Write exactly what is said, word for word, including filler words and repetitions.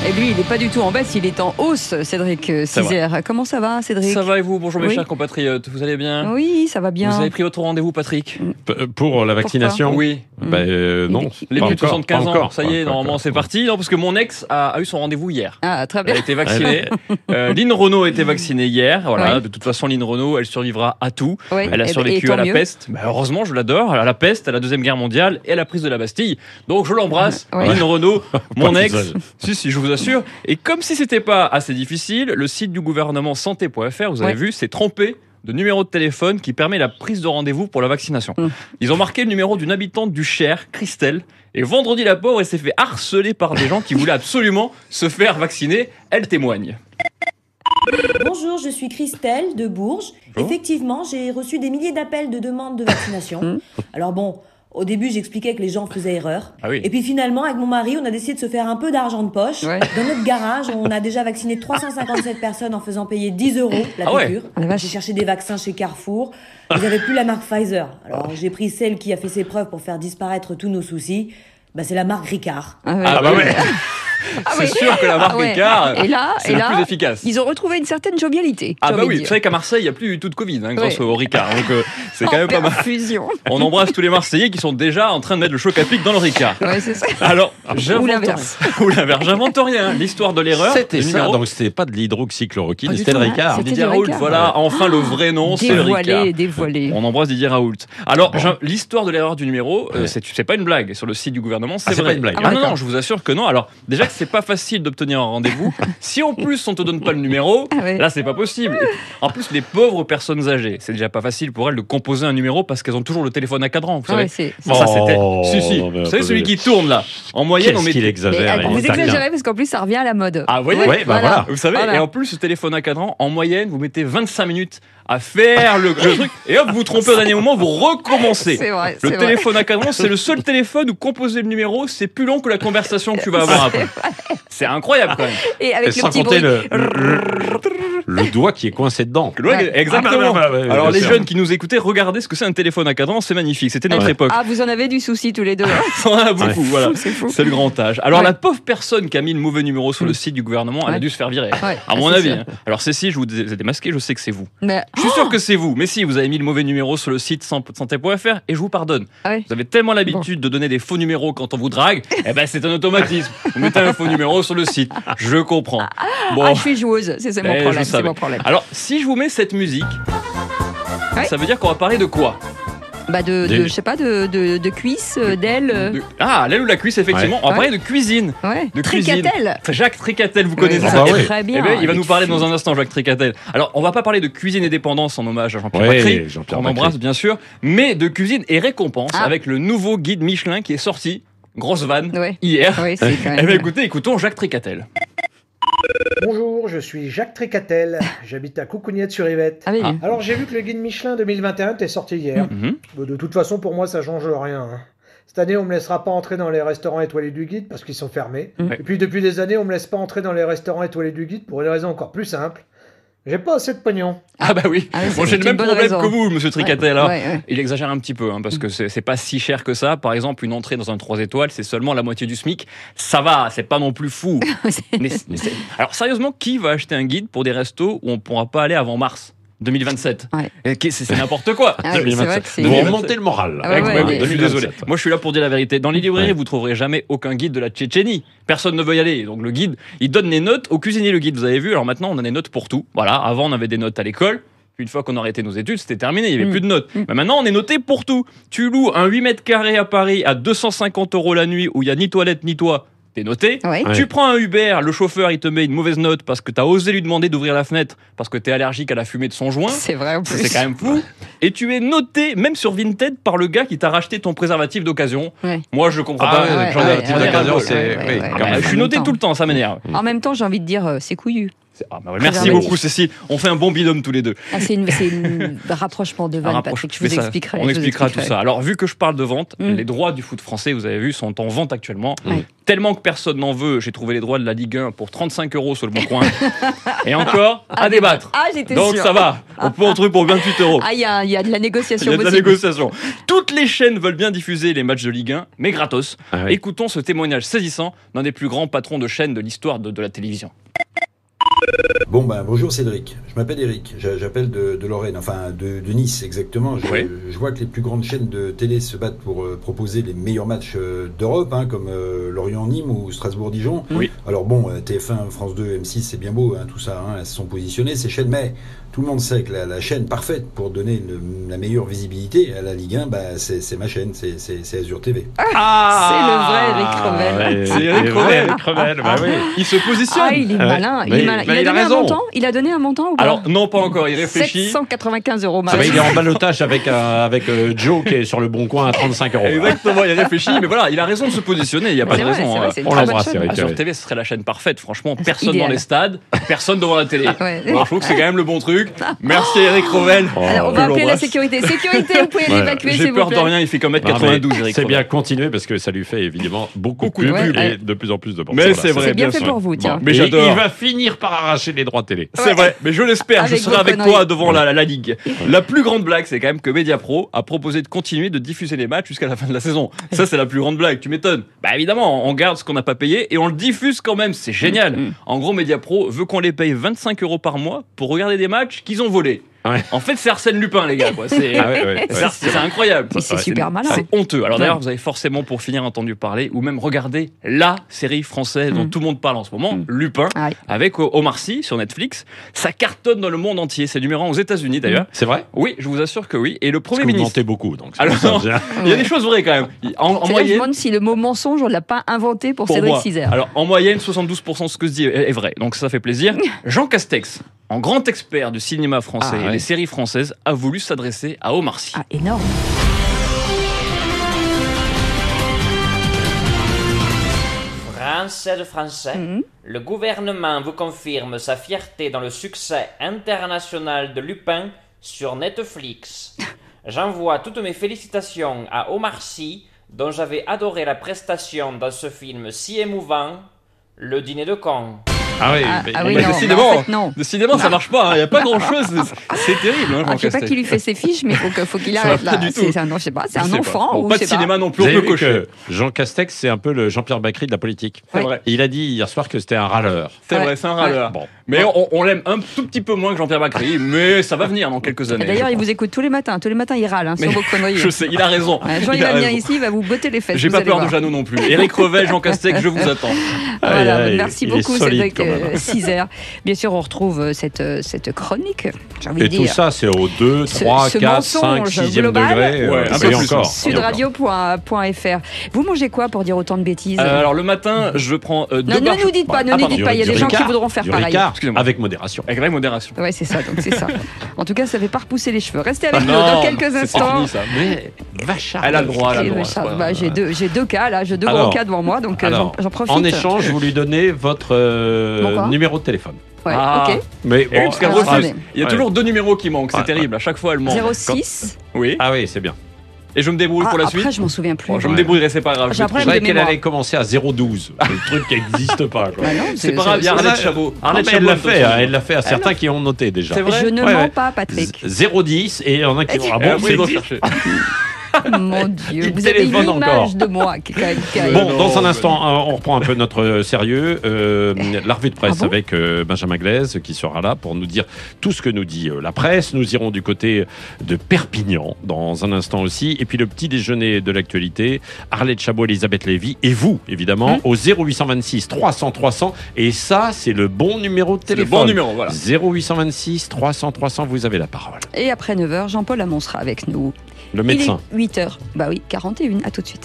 Et lui, il n'est pas du tout en baisse, il est en hausse, Cédric Cizère. Comment ça va, Cédric? Ça va et vous? Bonjour mes oui. chers compatriotes, vous allez bien? Oui, ça va bien. Vous avez pris votre rendez-vous, Patrick? Pour la vaccination? Pourquoi? Oui. Bah, euh, non. Les plus de soixante-quinze ans, encore, ça y est, pas normalement encore. c'est parti. Non, parce que mon ex a, a eu son rendez-vous hier. Ah, très bien. Elle a été vaccinée. euh, Lynn Renault a été vaccinée hier. Voilà. Oui. De toute façon, Lynn Renault, elle survivra à tout. Oui. Elle a Et- survécu et tant à la mieux. peste. Bah, heureusement, je l'adore. À la peste, à la Deuxième Guerre mondiale et à la prise de la Bastille. Donc je l'embrasse, Oui. Lynn Renault, mon Pas ex. tout seul. Si, si, je vous assure. Et comme si c'était pas assez difficile, le site du gouvernement santé point f r, vous avez Ouais. vu, s'est trompé de numéro de téléphone qui permet la prise de rendez-vous pour la vaccination. Mm. Ils ont marqué le numéro d'une habitante du Cher, Christelle, et vendredi, la pauvre, elle s'est fait harceler par des gens qui voulaient absolument se faire vacciner. Elle témoigne. Bonjour, je suis Christelle de Bourges. Bonjour. Effectivement, j'ai reçu des milliers d'appels de demandes de vaccination. Alors bon, au début, j'expliquais que les gens faisaient erreur. Ah oui. Et puis finalement, avec mon mari, on a décidé de se faire un peu d'argent de poche. Ouais. Dans notre garage, on a déjà vacciné trois cent cinquante-sept personnes en faisant payer dix euros la Ah ouais. piqûre. Ah la vache. J'ai cherché des vaccins chez Carrefour. Ils n'avaient plus la marque Pfizer. Alors j'ai pris celle qui a fait ses preuves pour faire disparaître tous nos soucis. Bah, c'est la marque Ricard. Ah, ouais. Ah bah ouais. Ah C'est oui. sûr que la marque Ah ouais. Ricard, Et là, c'est et le là, plus efficace. Ils ont retrouvé une certaine jovialité. Ah j'ai bah envie oui, de vous dire. savez qu'à Marseille, il n'y a plus du tout de Covid hein, grâce Ouais. au Ricard. Donc euh, c'est quand même pas mal. Fusion. On embrasse tous les Marseillais qui sont déjà en train de mettre le choc à pic dans le Ricard. Ouais, c'est ça. Alors, Ou j'invente l'inverse. Ou l'inverse. J'invente rien. L'histoire de l'erreur. C'était le ça, numéro- donc c'était pas de l'hydroxychloroquine, Pas du c'était le tout. Ricard. C'était Didier le Raoult, Ricard. voilà, enfin le vrai nom, c'est le Ricard. Dévoilé, dévoilé. On embrasse Didier Raoult. Alors, j'in- l'histoire de l'erreur du numéro, euh, Ouais. c'est, c'est pas une blague. Sur le site du gouvernement, c'est Ah, c'est vrai. pas une blague. Ah, Ah, non, d'accord. non, je vous assure que non. Alors, déjà que c'est pas facile d'obtenir un rendez-vous. Si en plus on te donne pas le numéro, Ah ouais. là c'est pas possible. Et en plus, les pauvres personnes âgées, c'est déjà pas facile pour elles de composer un numéro parce qu'elles ont toujours le téléphone à cadran. Vous Ah savez. ouais, c'est- Bon, ça c'était. Oh, Si, si. non, mais Vous savez attendez. celui qui tourne là. En moyenne, on Qu'est-ce met. qu'il Mais, exagère. ah, il vous est taquin. exagérez parce qu'en plus ça revient à la mode. Ah, vous voyez. Ouais, bah voilà. Vous savez, Voilà. et en plus, ce téléphone à cadran, en moyenne, vous mettez vingt-cinq minutes à faire le, le truc, et hop, vous vous trompez au dernier moment, vous recommencez. C'est vrai. Le c'est vrai. téléphone à cadran, c'est le seul téléphone où composer le numéro, c'est plus long que la conversation que tu vas avoir après. C'est incroyable quand même. Et Et avec le sans petit compter bruit. le, le, le doigt qui est coincé dedans. Ouais, Ouais. Exactement. Ah, bah, bah, bah, Alors bien les sûr. jeunes qui nous écoutaient, regardez ce que c'est un téléphone à cadran, c'est magnifique. C'était notre Ouais. époque. Ah, vous en avez du souci tous les deux. On en a beaucoup, Ouais. voilà. C'est fou. C'est le grand âge. Alors Ouais. la pauvre personne qui a mis le mauvais numéro sur le Mm. site du gouvernement, elle Ouais. a dû se faire virer. Ouais. À mon Ah, c'est avis. sûr. hein. Alors Cécile, je vous ai démasqué, je sais que c'est vous. Mais Je suis sûr que c'est vous, mais si, vous avez mis le mauvais numéro sur le site santé point f r et je vous pardonne. ah ouais. Vous avez tellement l'habitude de donner des faux numéros quand on vous drague, eh ben c'est un automatisme. Vous mettez un faux numéro sur le site. Je comprends. Bon. Ah, je suis joueuse, c'est c'est mon Eh, je problème. C'est savais. mon problème. Alors, si je vous mets cette musique, Ouais. ça veut dire qu'on va parler de quoi? Bah de, de Des- je sais pas, de, de, de cuisses, euh, d'ailes. euh, De- Ah, l'aile ou la cuisse, effectivement. On va Ouais. parler de cuisine. Ouais. De cuisine. Tricatel. Jacques Tricatel, vous connaissez Ouais, ça? Ah bah oui. Très bien. Eh ben, il va avec nous parler dans Philippe. un instant, Jacques Tricatel. Alors, on va pas parler de cuisine et dépendance en hommage à Jean-Pierre Ouais, Bacry, Jean-Pierre qu'on Bacry. embrasse bien sûr, mais de cuisine et récompense Ah. avec le nouveau guide Michelin qui est sorti, grosse vanne, Ouais. hier. Oui, c'est quand Eh même. ben, écoutez, écoutons Jacques Tricatel. Bonjour, je suis Jacques Tricatel, j'habite à Coucougnette-sur-Yvette. Ah oui. Ah. Alors j'ai vu que le guide Michelin deux mille vingt et un était sorti hier. Mhm. Bon, de toute façon pour moi ça change rien. hein. Cette année on me laissera pas entrer dans les restaurants étoilés du guide parce qu'ils sont fermés. Mm. Et puis depuis des années on me laisse pas entrer dans les restaurants étoilés du guide pour une raison encore plus simple. J'ai pas assez de pognon. Ah bah oui, Ah oui, Bon, c'est j'ai le une même bonne problème raison. que vous, monsieur Tricatel. alors. Ouais, ouais. Il exagère un petit peu, hein, parce que c'est c'est pas si cher que ça. Par exemple, une entrée dans un trois étoiles, c'est seulement la moitié du SMIC. Ça va, c'est pas non plus fou. Mais- mais c'est- Alors sérieusement, qui va acheter un guide pour des restos où on pourra pas aller avant mars deux mille vingt-sept? Ouais. Et qu'est- C'est c'est n'importe quoi. Ah oui, c'est vrai que c'est- Vous deux mille vingt-sept. remontez le moral. Ah ouais, Ouais, ouais, ouais, ouais. je suis désolé. Moi, je suis là pour dire la vérité. Dans les librairies, Ouais. vous trouverez jamais aucun guide de la Tchétchénie. Personne ne veut y aller. Donc, le guide, il donne les notes au cuisinier, le guide. Vous avez vu? Alors maintenant, on a des notes pour tout. Voilà. Avant, on avait des notes à l'école. Puis une fois qu'on a arrêté nos études, c'était terminé. Il n'y avait Mm. plus de notes. Mais maintenant, on est noté pour tout. Tu loues un huit mètres carrés à Paris à deux cent cinquante euros la nuit où il n'y a ni toilette ni toit. T'es noté. Ouais. Ouais. Tu prends un Uber, le chauffeur, il te met une mauvaise note parce que t'as osé lui demander d'ouvrir la fenêtre parce que t'es allergique à la fumée de son joint. C'est vrai en Ça, plus. C'est quand même fou. Et tu es noté, même sur Vinted, par le gars qui t'a racheté ton préservatif d'occasion. Ouais. Moi, je comprends Ah pas. ouais, J'en ai ouais, un ouais, petit ouais, d'occasion, ouais, c'est- ouais, oui, ouais, quand ouais, même. ouais, Je suis en noté même tout le temps, ça m'énerve. En même temps, j'ai envie de dire, euh, c'est couillu. Ah, bah ouais, merci beaucoup Cécile, on fait un bon binôme tous les deux. Ah, c'est, une, c'est une rapprochement de vanne, Patrick, je vous expliquerai. On expliquera expliquerai. tout ça. Alors vu que je parle de vente, mm. les droits du foot français, vous avez vu, sont en vente actuellement. Mm. Tellement que personne n'en veut, j'ai trouvé les droits de la Ligue un pour trente-cinq euros sur le bon coin. Et encore, à, à débattre. Ah, j'étais Donc sûre. ça va, on peut en trouver pour vingt-huit euros. Ah, il y a, y a de la négociation. Il y a de la possible. négociation. Toutes les chaînes veulent bien diffuser les matchs de Ligue un, mais gratos. Ah oui. Écoutons ce témoignage saisissant d'un des plus grands patrons de chaîne de l'histoire de, de la télévision. Bon ben bonjour Cédric, je m'appelle Eric, j'appelle de, de Lorraine, enfin de, de Nice exactement. Je, oui. je vois que les plus grandes chaînes de télé se battent pour euh, proposer les meilleurs matchs euh, d'Europe, hein, comme euh, Lorient-Nîmes ou Strasbourg-Dijon. Oui. Alors bon, euh, T F un, France deux, M six, c'est bien beau, hein, tout ça, hein, elles se sont positionnées ces chaînes, mais tout le monde sait que la, la chaîne parfaite pour donner le, la meilleure visibilité à la Ligue un, bah, c'est, c'est ma chaîne, c'est, c'est, c'est Azure T V. Ah, c'est le vrai Eric Revel. Ouais, c'est Eric Revel. Eric Revel, bah oui. Il se positionne. Ah, il est malin. Il, est malin. Bah, il, a, il a donné raison. un montant il a donné un montant ou pas? Alors non, pas encore, il réfléchit. sept cent quatre-vingt-quinze euros. Ah bah, il est en balotage avec, euh, avec euh, Joe qui est sur le bon coin à trente-cinq euros. Exactement, il réfléchit, mais voilà, il a raison de se positionner, il n'y a pas c'est de vrai, raison. c'est vrai, Hein. c'est On l'embrasse, Eric. Azure T V, ce serait la chaîne parfaite, franchement, c'est personne idéal. dans les stades, personne devant la télé. Ouais. Alors, je trouve que c'est quand même le bon truc. Merci Eric Revel. Oh, Alors, on je va appeler la l'embrasse. sécurité. Sécurité, vous pouvez Ouais. l'évacuer, J'ai s'il vous peur de plaît. rien, il fait qu'un mètre Non, mais quatre-vingt-douze, Eric c'est Revel. bien continuer parce que ça lui fait évidemment beaucoup, Beaucoup de de pub pub. et de plus en plus de portions. Mais c'est vrai, C'est bien bien fait sûr. pour vous, tiens. Bon. Mais Et j'adore. il va finir par arracher les droits télé. C'est vrai, mais je l'espère, je Avec serai vos avec conneries. toi devant la, la, la Ligue. La plus grande blague, c'est quand même que Mediapro a proposé de continuer de diffuser les matchs jusqu'à la fin de la saison. Ça, c'est la plus grande blague, tu m'étonnes. Bah évidemment, on garde ce qu'on n'a pas payé et on le diffuse quand même, c'est génial. Mm. En gros, Mediapro veut qu'on les paye vingt-cinq euros par mois pour regarder des matchs qu'ils ont volés. Ouais. En fait, c'est Arsène Lupin, les gars. Quoi. C'est, Ah ouais, ouais, c'est, ouais. c'est incroyable. Mais c'est Ouais, super malin. C'est honteux. Alors Ouais. d'ailleurs, vous avez forcément pour finir entendu parler ou même regardé la série française dont Mm. tout le monde parle en ce moment, Mm. Lupin, Ah oui. avec Omar Sy sur Netflix. Ça cartonne dans le monde entier. C'est numéro un aux États-Unis d'ailleurs. C'est vrai? Oui, je vous assure que oui. Et le Parce Premier que vous ministre. mentez beaucoup. Donc c'est Alors, pour ça, non. je- Il y a des choses vraies quand même. En, en C'est-à-dire, je me moyenne. demande si le mot mensonge, on ne l'a pas inventé pour, Pour Cédric moi. Cizer. Alors, en moyenne, soixante-douze pour cent de ce que je dis est est vrai. Donc, ça fait plaisir. Jean Castex, en grand expert du cinéma français Ah, et ouais. des séries françaises, a voulu s'adresser à Omar Sy. Ah, énorme. Français de Français, Mhm. le gouvernement vous confirme sa fierté dans le succès international de Lupin sur Netflix. J'envoie toutes mes félicitations à Omar Sy, dont j'avais adoré la prestation dans ce film si émouvant, Le dîner de cons. Ah oui, Ah, mais- ah oui, Bah, non, décidément, mais en fait, non. décidément, ça marche pas. Il n'y a pas grand-chose. C'est, c'est terrible, hein, Ah, Jean je sais pas Castex. qui lui fait ses fiches, mais il faut, que- faut qu'il Ça arrête va là. pas du C'est, tout. c'est un, je sais pas, c'est Je un sais pas. enfant Bon, ou pas je de sais cinéma non plus, Vous on avez peut vu cocher. que Jean Castex, c'est un peu le Jean-Pierre Bacry de la politique. C'est Ouais. vrai. Et il a dit hier soir que c'était un râleur. C'est Ouais. vrai, c'est un râleur. Bon. Mais on, on l'aime un tout petit peu moins que Jean-Pierre Bacry, mais ça va venir dans quelques pas. années. Et d'ailleurs, je il pense. vous écoute tous les matins. Tous les matins, il râle hein, sur Mais vos conneries. Je sais, il a raison. Un jour, il, Il a va venir raison. ici, il va vous botter les fesses. J'ai vous pas allez peur de voir. Jeannot non plus. Éric Revel, Jean Castex, je vous attends. Voilà, Aïe, aïe, merci il est beaucoup solide, Cédric quand même. euh, Cizer. Bien sûr, on retrouve euh, cette, euh, cette chronique, j'ai envie Et de tout dire. ça, c'est au deux, Ce- trois, ce quatre, cinq, mensonge sixième global. degré. Ouais, euh, un et peu plus. encore. Sudradio point F R. Vous mangez quoi pour dire autant de bêtises Euh, alors le matin, je prends euh, deux Non, ne barres- nous dites pas, ne Ah, nous pardon. dites pas, il y a Du des gens qui Ricard, voudront faire du pareil. Ricard, Excusez-moi. avec modération. Avec vraie modération. Ouais, c'est ça, donc c'est ça. En tout cas, ça fait pas repousser les cheveux. Restez avec nous Non, dans quelques c'est instants. fini, ça. Mais vachard. Elle a le droit, elle a le Et, droit. euh, c'est ça, pas bah, grave. j'ai deux, j'ai deux cas là, j'ai deux Alors, gros cas devant moi, donc euh, Alors, j'en, j'en profite. en échange, vous lui donnez votre euh, Mon quoi numéro de téléphone. Ouais, Ah. ok. Mais Et oui, parce qu'elle alors, refuse. attendez. Il y a Ouais. toujours deux numéros qui manquent, c'est Ouais, terrible. À chaque fois, elle ment. zéro six. Oui. Ah oui, c'est bien. Et je me débrouille Ah, pour la après, suite. je m'en souviens plus. Bon, je me Ouais. débrouillerai, c'est pas grave. J'ai je vais un Je problème trouver. croyais de qu'elle mémoire. allait commencer à zéro douze. Le truc qui n'existe pas. Quoi. Bah non, C'est pas grave, il y a c'est- Arlette Chabot. Ah, Arlette mais elle Chabot, l'a fait, attention. hein, elle l'a fait à certains qui ont noté déjà. C'est vrai. Je ne Ouais, mens ouais. pas, Patrick. zéro dix et il y en a qui vont. Ah Et bon, après, c'est ils vont dit. chercher. Mon Dieu, Il vous avez une téléphone image encore. de moi qui est quand même terrible. Bon, non, dans un mais- instant, euh, on reprend un peu notre euh, sérieux. Euh, la revue de presse Ah bon avec euh, Benjamin Glaise qui sera là pour nous dire tout ce que nous dit euh, la presse. Nous irons du côté de Perpignan dans un instant aussi. Et puis le petit déjeuner de l'actualité. Arlette Chabot, Elisabeth Lévy et vous, évidemment, Hum. au zéro huit cent vingt-six trois cents trois cents. Et ça, c'est le bon numéro de C'est le téléphone. bon numéro, voilà. zéro huit cent vingt-six trois cents trois cents, vous avez la parole. Et après neuf heures, Jean-Paul Hamon sera avec nous. Le médecin. Il est huit heures. Bah oui, quarante et une. À tout de suite.